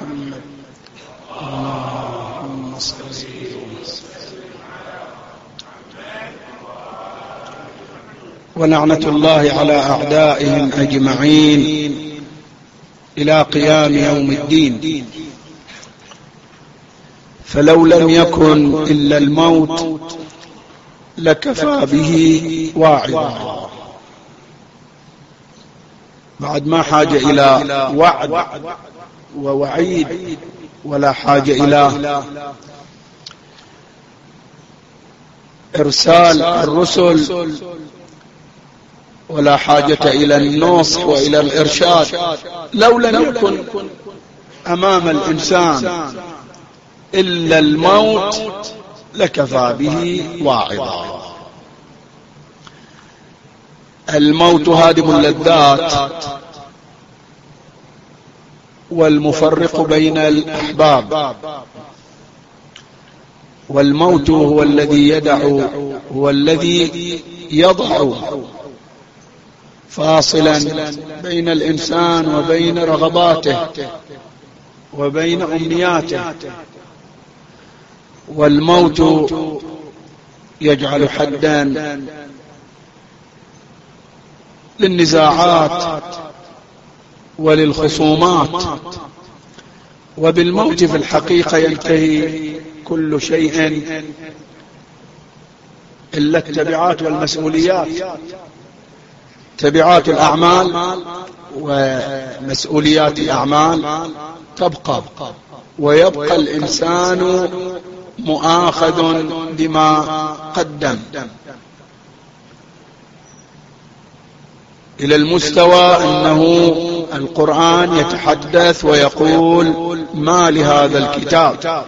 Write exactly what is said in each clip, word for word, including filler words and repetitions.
محمد. اللهم صل ولعنة الله على أعدائهم أجمعين إلى قيام يوم الدين. فلو لم يكن إلا الموت لكفى به واعظا. بعد ما حاجة إلى وعد ووعيد ولا حاجة إلى إرسال الرسل ولا حاجة إلى النصح وإلى الإرشاد. لو لم يكن أمام الإنسان إلا الموت لكفى به واعظا. الموت هادم اللذات والمفرق بين الأحباب، والموت هو الذي يدع هو الذي يضع فاصلا بين الإنسان وبين رغباته وبين أمنياته. والموت يجعل حدا للنزاعات وللخصومات، وبالموت في الحقيقة ينتهي كل شيء إلا التبعات والمسؤوليات. تبعات الأعمال ومسؤوليات الأعمال تبقى، ويبقى الإنسان مؤاخذ بما قدم، إلى المستوى أنه القرآن يتحدث ويقول: ما لهذا الكتاب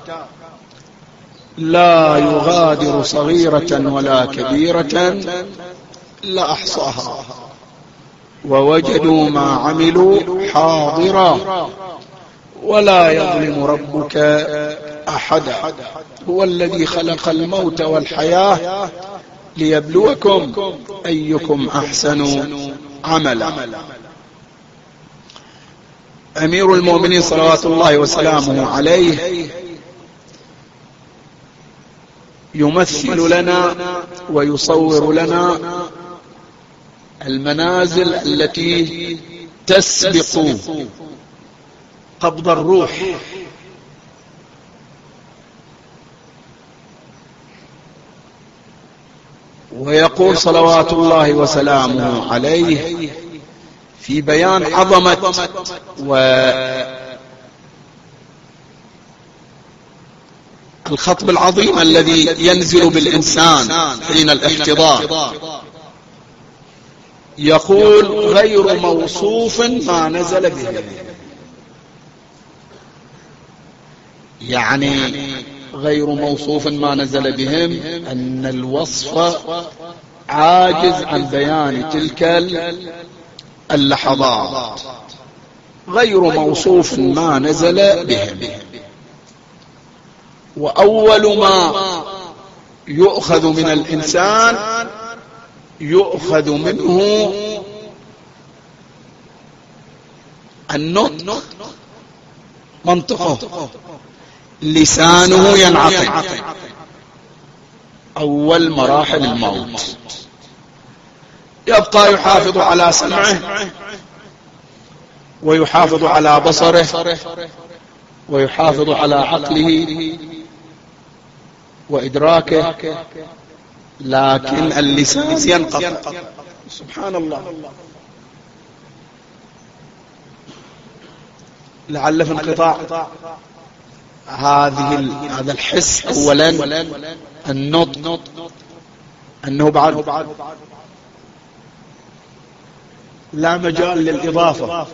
لا يغادر صغيرة ولا كبيرة إلا أحصاها ووجدوا ما عملوا حاضرا ولا يظلم ربك أحدا. هو الذي خلق الموت والحياة ليبلوكم أيكم أحسن عملا. أمير المؤمنين صلوات الله وسلامه عليه يمثل لنا ويصور لنا المنازل التي تسبق قبض الروح. ويقول صلوات الله وسلامه عليه في بيان عظمة والخطب العظيم الذي ينزل بالإنسان حين الاحتضار، يقول: غير موصوف ما نزل به. يعني غير موصوف ما نزل بهم أن الوصف عاجز عن بيان تلك اللحظات. غير موصوف ما نزل بهم. وأول ما يؤخذ من الإنسان يؤخذ منه النطق، منطقه، لسانه ينعقد. أول مراحل الموت يبقى يحافظ على سمعه ويحافظ على بصره ويحافظ على عقله وإدراكه، لكن اللسان ينقطع. سبحان الله. لعل في انقطاع هذه هذا الحس أولا النطق، أنه بعد لا مجال للإضافة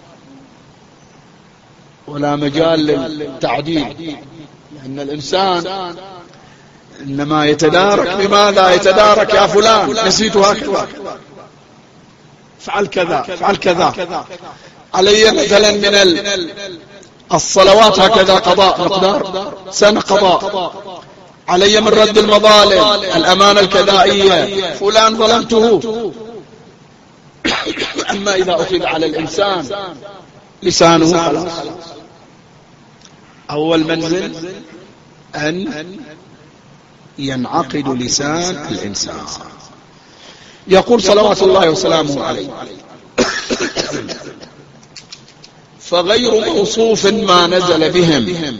ولا مجال للتعديل، لأن الإنسان إنما يتدارك بما لا يتدارك. يا فلان نسيت هكذا، فعل كذا فعل كذا. علي مثلا من الصلوات هكذا قضاء مقدار سنة قضاء، علي من رد المظالم، الأمانة الكذائية، فلان ظلمته. أما إذا أخذ على الإنسان لسانه خلاص أول منزل أن ينعقد لسان الإنسان. يقول صلوات الله وسلامه عليه: فغير موصوف ما نزل بهم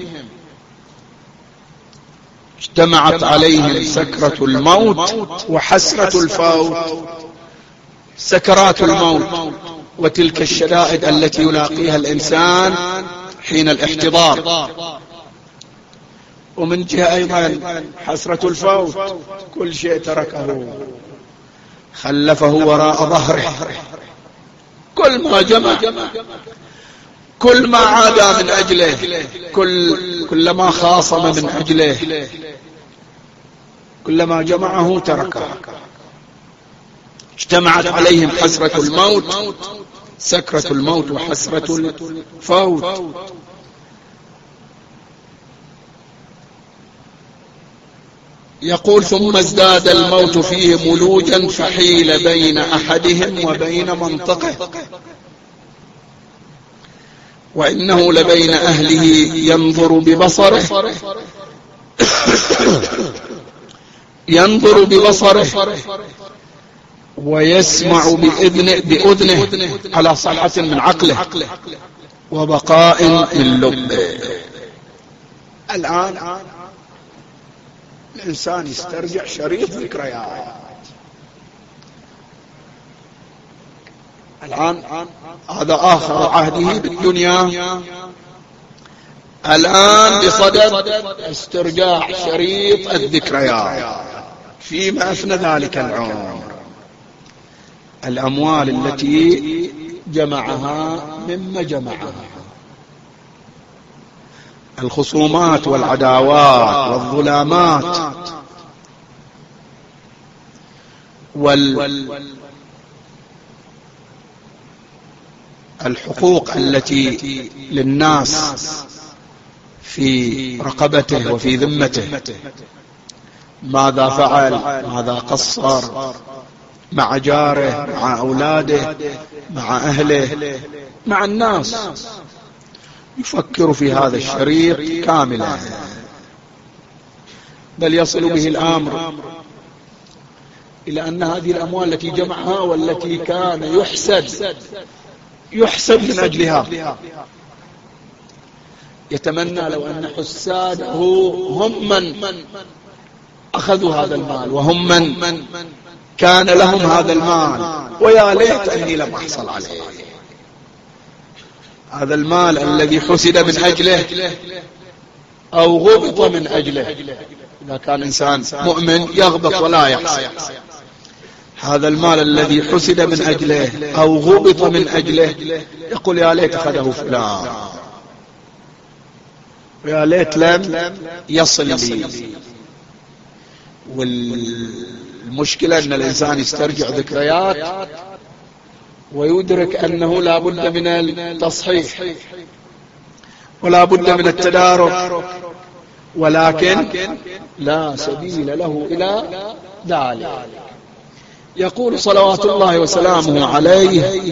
اجتمعت عليهم سكرة الموت وحسرة الفوت. سكرات الموت وتلك الشدائد التي يلاقيها الإنسان حين الاحتضار، ومن جهة أيضا حسرة الفوت، كل شيء تركه خلفه وراء ظهره، كل ما جمع، كل ما عاد من أجله، كل كلما خاصم من أجله، كلما جمعه تركه. اجتمعت عليهم حسرة الموت، سكرة الموت وحسرة الفوت. يقول: ثم ازداد الموت فيه ملوجا فحيل بين أحدهم وبين منطقه، وإنه لبين أهله ينظر ببصره ينظر ببصره ويسمع بإذنه, بأذنه على صحة من عقله وبقاء من لبه. الآن الإنسان يسترجع شريط ذكريات. الآن هذا آخر عهده بالدنيا، الآن بصدد استرجاع شريط الذكريات فيما أفنى ذلك العمر. الأموال التي جمعها مما جمعها، الخصومات والعداوات والظلامات والحقوق التي للناس في رقبته وفي ذمته، ماذا فعل، ماذا قصر مع جاره، مع أولاده، مع أهله، مع الناس. يفكر في هذا الشريط كاملا، بل يصل به الأمر إلى أن هذه الأموال التي جمعها والتي كان يحسد يحسد من أجلها، يتمنى لو أن حساده هم من أخذوا هذا المال وهم من كان لهم هذا المال، ويا ليت أني لم أحصل عليه. هذا المال الذي حسد من أجله أو غبط من أجله، إذا كان إنسان مؤمن يغبط ولا يحسد، هذا المال الذي حسد من أجله أو غبط من أجله يقول يا ليت أخذه فلان، ويا ليت لم يصل لي. والمشكلة أن الإنسان يسترجع ذكريات ويدرك أنه لا بد من التصحيح ولا بد من التدارك، ولكن لا سبيل له إلى ذلك. يقول صلوات الله وسلامه عليه: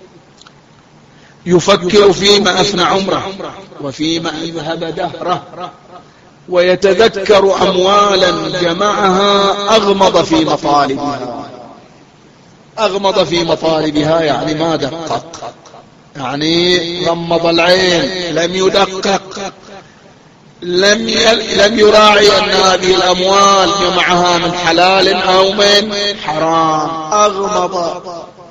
يفكر فيما أفنى عمره وفيما أذهب دهره، ويتذكر أموالا جمعها أغمض في مطالبها. أغمض في مطالبها يعني ما دقق، يعني غمض العين، لم يدقق، لم لم يراعي أن هذه الأموال جمعها من حلال أو من حرام، أغمض.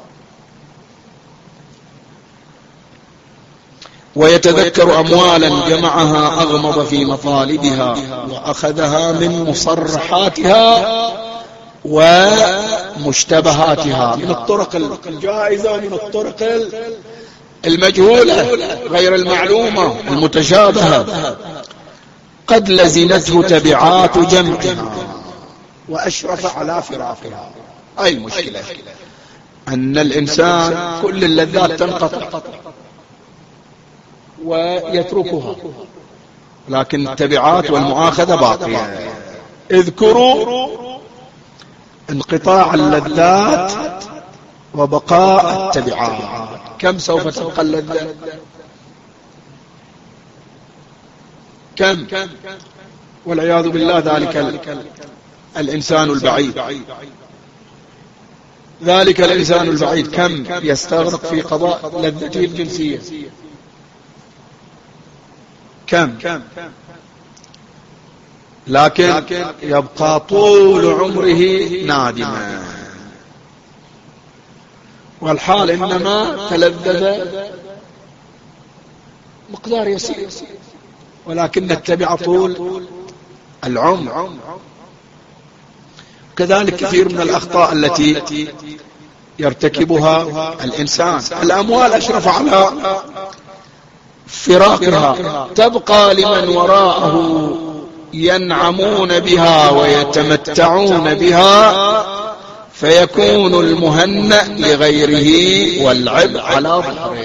ويتذكر أموالا جمعها أغمض في مطالبها وأخذها من مصرحاتها ومشتبهاتها، من الطرق الجائزة ومن الطرق المجهولة غير المعلومة المتشابهة. قد لزمته تبعات جمعها وأشرف على فراقها. أي المشكلة أن الإنسان كل اللذات تنقطع ويتركها، لكن التبعات والمؤاخذة باقية. اذكروا انقطاع اللذات وبقاء التبعات. كم سوف تبقى اللذات؟ كم والعياذ بالله ذلك الإنسان البعيد ذلك الإنسان البعيد كم يستغرق في قضاء لذته الجنسية، كم، لكن يبقى طول عمره نادما، والحال إنما تلذذ مقدار يسير، ولكن نتبع طول العمر. كذلك كثير من الأخطاء التي يرتكبها الإنسان. الأموال أشرف على فراقها، تبقى لمن وراءه ينعمون بها ويتمتعون بها، فيكون المهنأ لغيره والعبء على ظهره.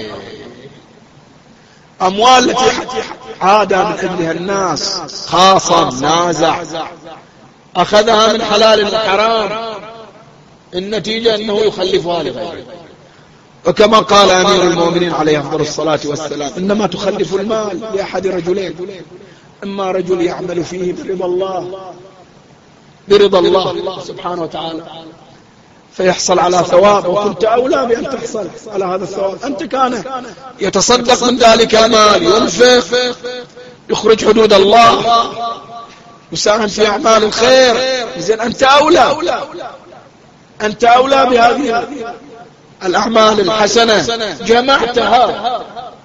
أموال التي عاد من أجلها الناس خاصم نازع، أخذها من حلال وحرام، النتيجة أنه يخلفها لغيره. وكما قال أمير المؤمنين عليه أفضل الصلاة والسلام: إنما تخلف المال لأحد رجلين، إما رجل يعمل فيه برضا الله برضا الله سبحانه وتعالى فيحصل على ثواب، وكنت أولى بأن تحصل على هذا الثواب. أنت كان يتصدق من ذلك المال، ينفق، يخرج حدود الله، يساهم في أعمال الخير، إذن أنت أولى أنت أولى بهذه الأعمال الحسنة، جمعتها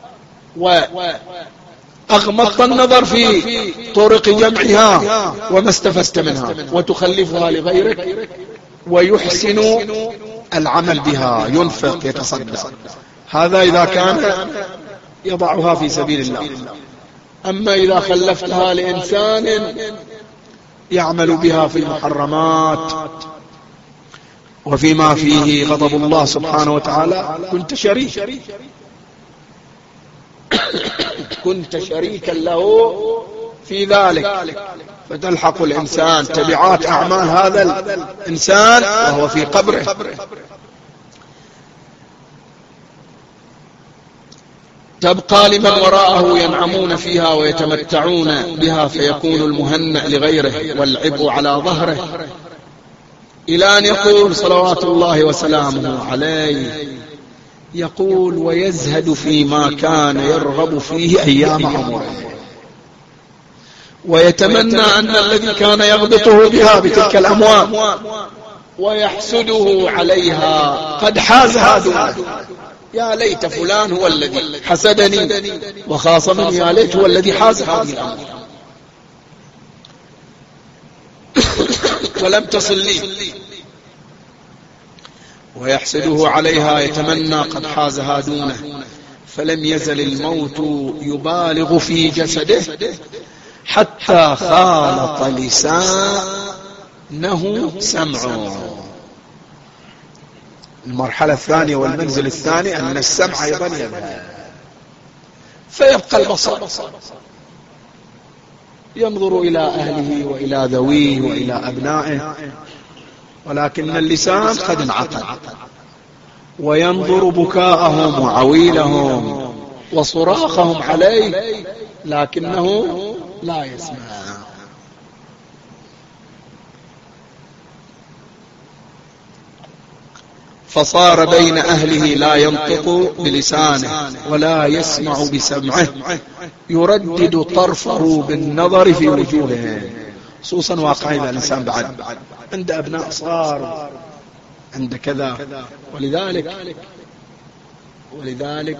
وأغمضت النظر في طرق جمعها وما استفدت منها، وتخلفها لغيرك ويحسن العمل بها، ينفق، يتصدق. هذا إذا كان يضعها في سبيل الله. أما إذا خلفتها لإنسان يعمل بها في المحرمات وفيما فيه غضب الله سبحانه وتعالى، كنت شريك كنت شريكا له في ذلك، فتلحق الإنسان تبعات أعمال هذا الإنسان وهو في قبره. تبقى لمن وراءه ينعمون فيها ويتمتعون بها، فيكون المهنأ لغيره والعبء على ظهره، إلى أن يقول صلوات الله وسلامه عليه، يقول: ويزهد فيما كان يرغب فيه أيام عمره، ويتمنى أن الذي كان يغبطه بها بتلك الأموال ويحسده عليها قد حازها دونه. يا ليت فلان هو الذي حسدني وخاصمني، يا ليت هو الذي حاز هذه الأموال ولم تصل لي. ويحسده عليها، يتمنى قد حازها دونه. فلم يزل الموت يبالغ في جسده حتى خالط لسانه سمعه. المرحلة الثانية والمنزل الثاني أن السمع أيضا يذهب، فيبقى البصر ينظر إلى أهله وإلى ذويه وإلى أبنائه، ولكن اللسان قد انعقد، وينظر بكاءهم وعويلهم وصراخهم عليه، لكنه لا يسمع. فصار بين أهله لا ينطق بلسانه ولا يسمع بسمعه، يردد طرفه بالنظر في وجوههم. خصوصا واقعين الإنسان بعد عند أبناء صغار، عند كذا، ولذلك ولذلك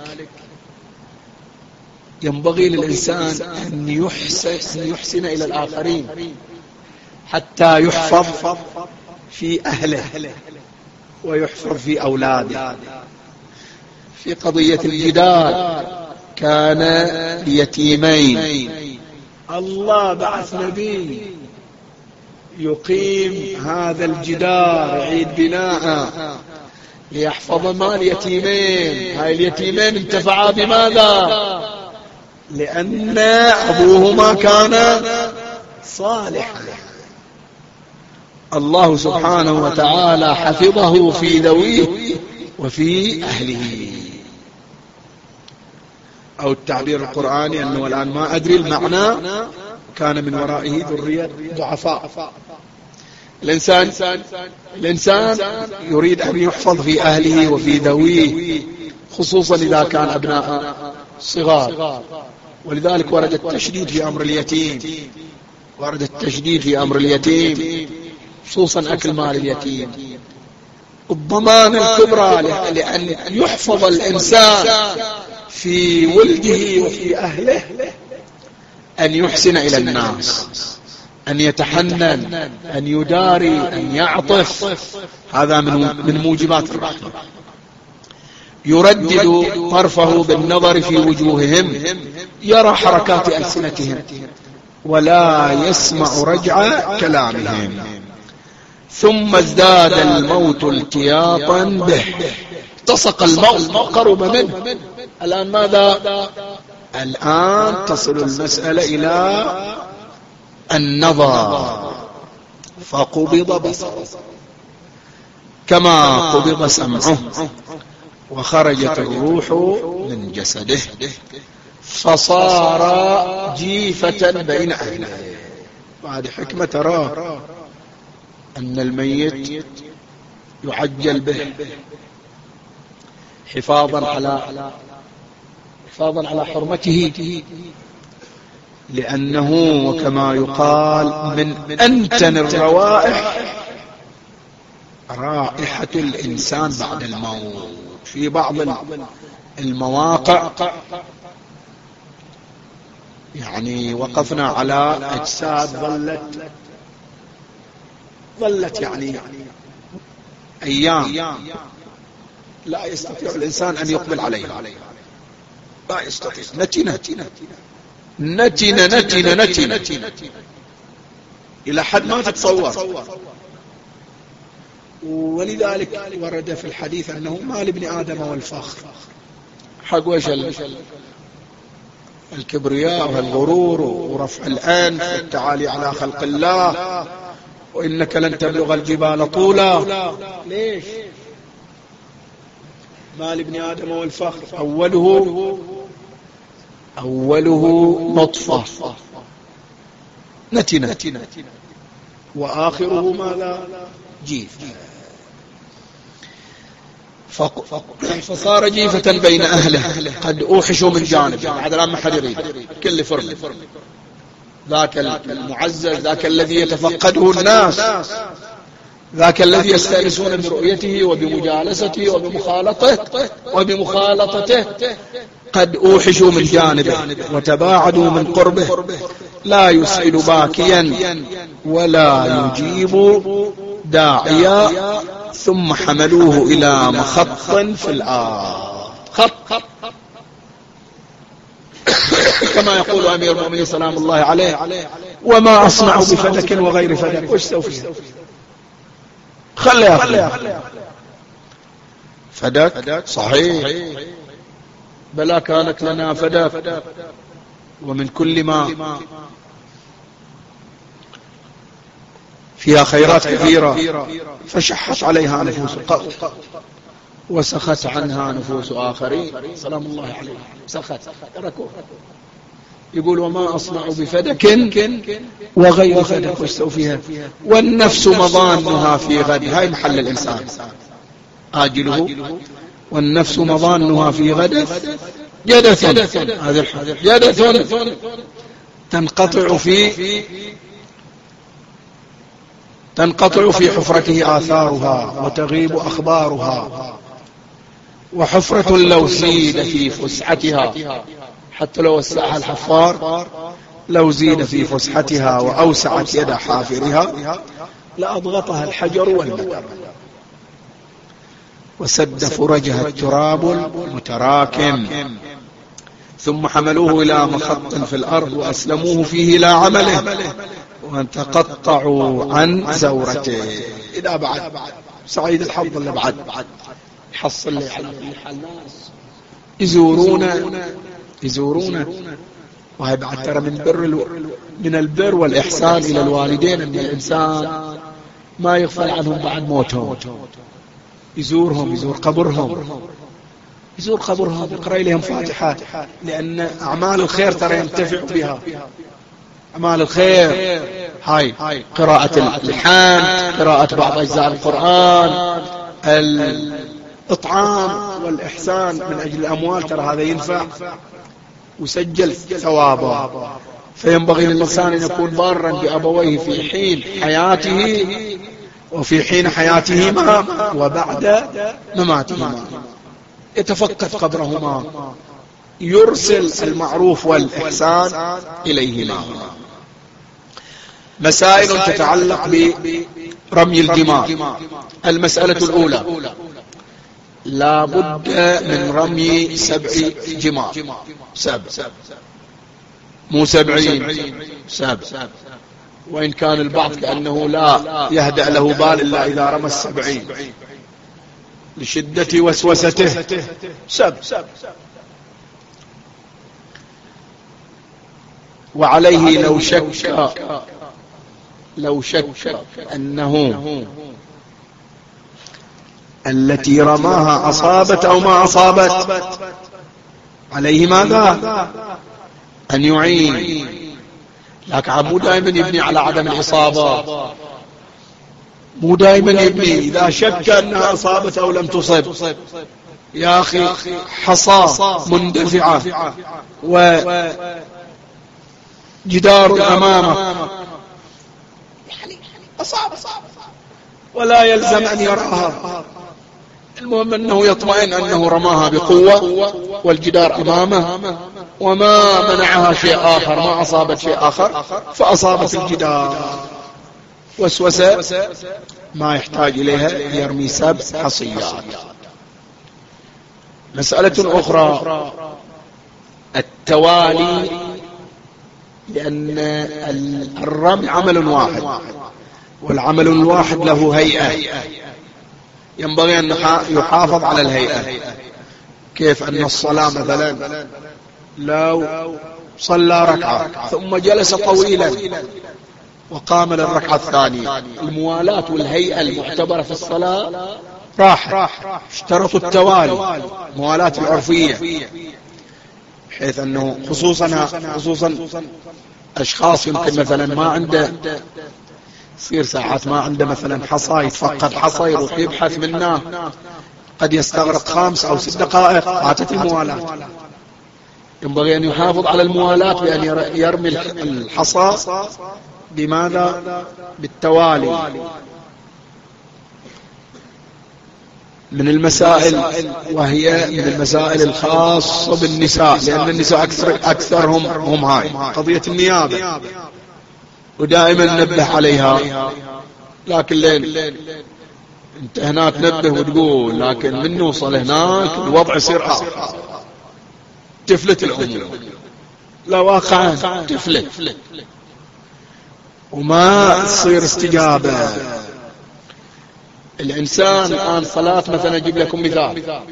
ينبغي للإنسان أن يحسن, أن يحسن إلى الآخرين حتى يحفظ في أهله ويحفظ في أولاده. في قضية الجدال كان يتيمين، الله بعث نبي يقيم هذا الجدار، يعيد بناءه ليحفظ مال يتيمين. هاي اليتيمين انتفعا بماذا؟ لأن أبوهما كان صالحا. الله سبحانه وتعالى حفظه في ذويه وفي أهله. أو التعبير القرآني أنه الآن ما أدري المعنى، كان من ورائه ذرية ضعفاء. الإنسان الإنسان يريد أن يحفظ في أهله وفي ذويه، خصوصا إذا كان أبناء صغار، ولذلك ورد التشديد في أمر اليتيم، ورد التشديد في أمر اليتيم خصوصا أكل مال اليتيم. الضمان الكبرى لأن يحفظ الإنسان في ولده وفي أهله أن يحسن إلى الناس، أن يتحنن، أن يداري، أن يعطف. هذا من من موجبات الرحمة. يردد طرفه بالنظر في وجوههم، يرى حركات ألسنتهم ولا يسمع رجع كلامهم. ثم ازداد الموت التياطا به، تصق الموت، قرب منه. الآن ماذا؟ الآن تصل المسألة إلى النظر، فقبض بصره كما قبض سمعه، وخرجت الروح من جسده، فصار جيفة بين أهله. بعد حكمة ترى أن الميت يعجل به حفاظا على حفاظا على حرمته، لأنه وكما يقال من أنتن الروائح رائحة الإنسان بعد الموت. في بعض المواقع يعني وقفنا على أجساد ظلت ظلت يعني أيام لا يستطيع الإنسان أن يقبل عليها، لا يستطيع. نتنة نتنة نتنة نتنة إلى حد ما تتصور. ولذلك ورد في الحديث أنه ما لابن آدم والفخر، حق وش الكبرياء والغرور ورفع الأنف والتعالي على خلق الله، وإنك لن تبلغ الجبال طولا. ليش؟ ما لابن آدم والفخر أوله أوله نطفة نتنة، وآخره ماذا؟ جيف. فصار جيفة بين أهله، قد أوحشوا من جانب. هذا الآن ما حد يريد، كل فرد ذاك المعزز، ذاك الذي يتفقده الناس، ذاك الذي يستأنسون برؤيته وبمجالسته وبمخالطته وبمخالطته قد أوحشوا من جانبه وتباعدوا من قربه، لا يسأل باكيا ولا يجيب داعيا. ثم حملوه إلى مخط في الآخر، خط كما يقول أمير المؤمنين سلام الله عليه: وما أصنع بفدك وغير فدك. وش سوف خلي أخلي فدك؟ صحيح، بلا كانت لنا فدك ومن كل ما فيها خيرات كثيرة، فشحت عليها نفوس وسخت عنها نفوس آخرين سلام الله عليه. سخت تركوا. يقول: وما أصنع بفدك وغير فدك. وش سوف فيها؟ والنفس مضانها في غد. هاي محل الإنسان آجله. والنفس مضانها في غد جدث. هذا جدث تنقطع في تنقطع في حفرته آثارها وتغيب أخبارها. وحفرة لو زيد في فسحتها، حتى لو وسعها الحفار، لو زيد في فسحتها وأوسعت يد حافرها لأضغطها الحجر والمطر وسد فرجها التراب المتراكم. ثم حملوه إلى مخط في الأرض وأسلموه فيه إلى عمله وتقطعوا عن زورته. إذا بعد سعيد الحظ اللي بعد يحصل لي حل الناس يزورون يزورون وهي بعد ترى من بر الو... من البر والإحسان إلى الوالدين أن الإنسان ما يغفل عنهم بعد موتهم، يزورهم، يزور قبرهم، يزور قبرها يقرأ إليهم فاتحة، لأن أعمال الخير ترى ينتفع بها. أعمال الخير هاي قراءة الحمد، قراءة بعض أجزاء القرآن، الإطعام والإحسان من أجل الأموال، ترى هذا ينفع وسجل ثوابا. فينبغي للإنسان أن يكون بارا بأبويه في حين حياته وفي حين حياتهما وبعد مماتهما، يتفقد قبرهما، يرسل المعروف والإحسان إليهما. مسائل تتعلق برمي الجمار. المسألة الأولى: لا بد من رمي سبع جمار، سبع مو سبعين، سبع. وإن كان البعض كأنه لا يهدأ له بال إلا إذا رمى السبعين لشدة وسوسته، سبع. وعليه لو شك لو شك أنه التي رماها أصابت أو ما أصابت، عليه ماذا؟ أن يعين. لكن مو دائما يبني على عدم الإصابة، مو دائما يبني إذا شك أنها أصابت أو لم تصب. يا أخي حصى مندفعة وجدار أمامه، أصاب ولا يلزم أن يراها، المهم أنه يطمئن أنه رماها بقوة والجدار أمامه وما منعها شيء آخر، ما أصابت شيء آخر فأصابت الجدار. وسوسة ما يحتاج إليها، يرمي سبع حصيات. مسألة أخرى: التوالي، لأن الرمي عمل واحد، والعمل الواحد له هيئة، ينبغي أن يحافظ على الهيئة. كيف أن الصلاة مثلا لو صلى ركعة ثم جلس طويلا وقام للركعة الثانية، الموالاة والهيئة المعتبرة في الصلاة راح. اشترطوا التوالي، موالاة العرفية، حيث أنه خصوصا خصوصا أشخاص يمكن مثلا ما عنده، يصير ساعات ما عنده مثلا حصى، يتفقد حصى يروح يبحث منه، قد يستغرق خمس أو ست دقائق، فاتت الموالاة. ينبغي أن يحافظ على الموالاة بأن يرمي الحصى بماذا؟ بالتوالي. من المسائل، وهي من المسائل الخاصة بالنساء، لأن النساء أكثر أكثرهم هم هاي قضية النيابة، ودائما ننبه عليها. لكن لين انت هناك تنبه وتقول، لكن من نوصل هناك الوضع يصير آخر، تفلت الأمور، لا واقعا تفلت وما تصير استجابة. الإنسان الآن صلاة مثلا، أجيب لكم مثال،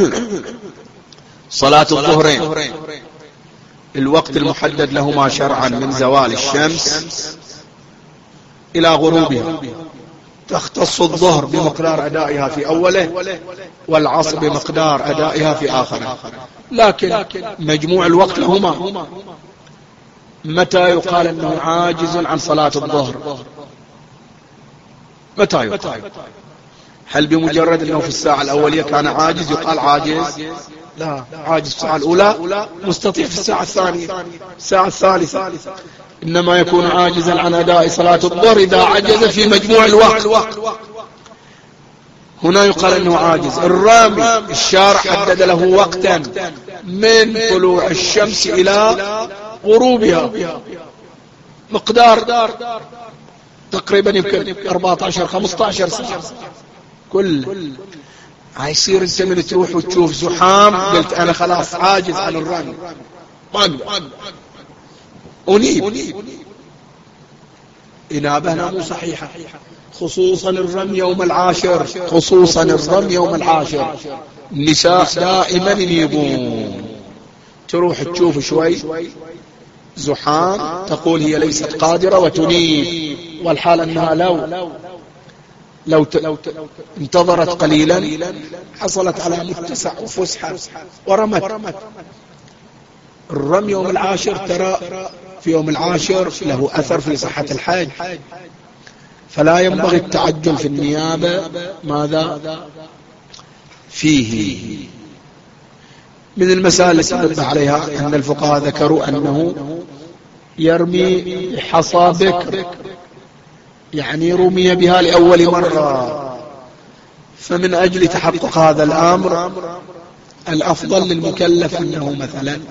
صلاة الظهرين الوقت المحدد لهما شرعا من زوال الشمس إلى غروبها، تختص الظهر بمقدار أدائها في أوله، والعصر بمقدار أدائها في آخره. لكن مجموع الوقت لهما. متى يقال أنه عاجز عن صلاة الظهر؟ متى يقال؟ هل بمجرد أنه في الساعة الأولية كان عاجز يقال عاجز؟ لا، عاجز في الساعة الأولى، مستطيع في الساعة الثانية، الساعة الثالثة. إنما يكون عاجزا عن أداء صلاة الظهر إذا عجز في مجموع الوقت، هنا يقال أنه عاجز. الرامي الشارع حدد له وقتا من طلوع الشمس إلى غروبها، مقدار تقريبا يمكن أربعة عشر خمسة عشر ساعة كل. هيصير انت من تروح وتشوف زحام قلت انا خلاص عاجز عن الرمي، ما اقدر انيب. انابه مو صحيحه، خصوصا الرمي يوم العاشر، خصوصا الرمي يوم العاشر. النساء دائما ينيبون، تروح تشوف شوي زحام تقول هي ليست قادرة وتنيب، والحال أنها لو لو انتظرت قليلا حصلت على متسع وفسحة ورمت. الرمي يوم العاشر ترى في يوم العاشر له أثر في صحة الحج، فلا ينبغي التعجل في النيابة ماذا فيه. من المسائل التي نبه عليها أن الفقهاء ذكروا أنه يرمي حصى بكر، يعني رمي بها لأول مرة، فمن أجل تحقق هذا الأمر الأفضل للمكلف أنه مثلا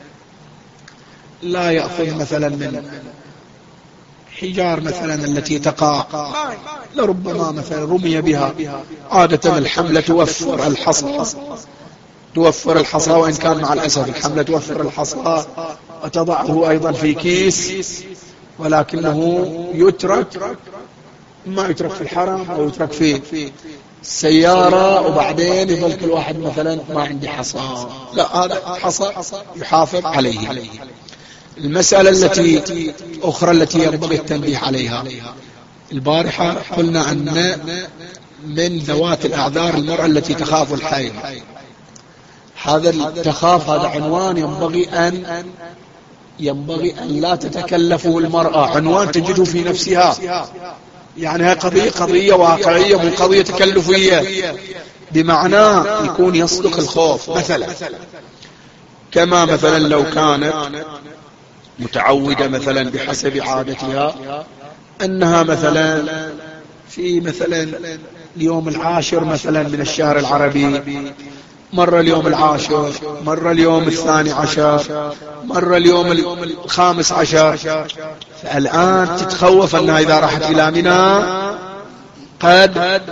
لا يأخذ مثلا من حجار مثلا التي تقع، لربما مثلا رمي بها. عادة الحملة توفر الحصى، توفر الحصى، وإن كان مع الأسف الحملة توفر الحصى وتضعه أيضا في كيس، ولكنه يترك، ما يترك في الحرم أو يترك في السيارة، وبعدين يظل كل واحد مثلا ما عندي حصى. لا، هذا حصى يحافظ عليه. المسألة التي أخرى التي ينبغي التنبيه عليها، البارحة قلنا أن من ذوات الأعذار المرأة التي تخاف الحيض. هذا التخاف هذا عنوان ينبغي أن ينبغي أن لا تتكلفه المرأة، عنوان تجده في نفسها، يعني هي قضية قضية واقعية مو قضية تكلفية، بمعنى يكون يصدق الخوف. مثلا كما مثلا لو كانت متعودة مثلا بحسب عادتها أنها مثلا في مثلا اليوم العاشر مثلا من الشهر العربي، مرة اليوم العاشر، مرة اليوم الثاني عشر، مرة اليوم الخامس عشر، فالآن تتخوف أنها إذا راحت إلى منى قد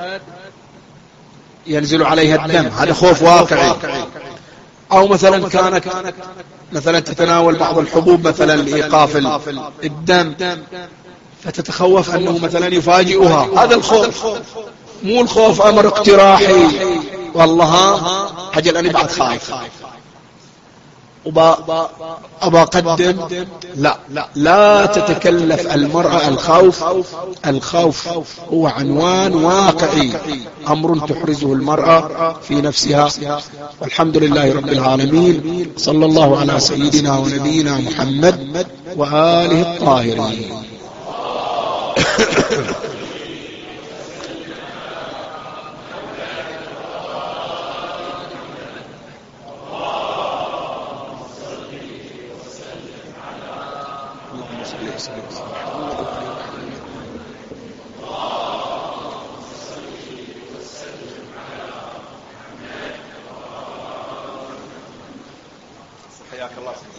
ينزل عليها الدم. هذا خوف واقعي. أو مثلا كانت مثلا تتناول بعض الحبوب مثلا لإيقاف الدم، فتتخوف أنه مثلا يفاجئها. هذا الخوف، مو الخوف أمر اقتراحي والله حجل أنا بعد خايف وبا أبا قدم. لا لا تتكلف المرأة الخوف. الخوف هو عنوان واقعي، أمر تحرزه المرأة في نفسها. والحمد لله رب العالمين، صلى الله على سيدنا ونبينا محمد وآله الطاهرين. حياك الله.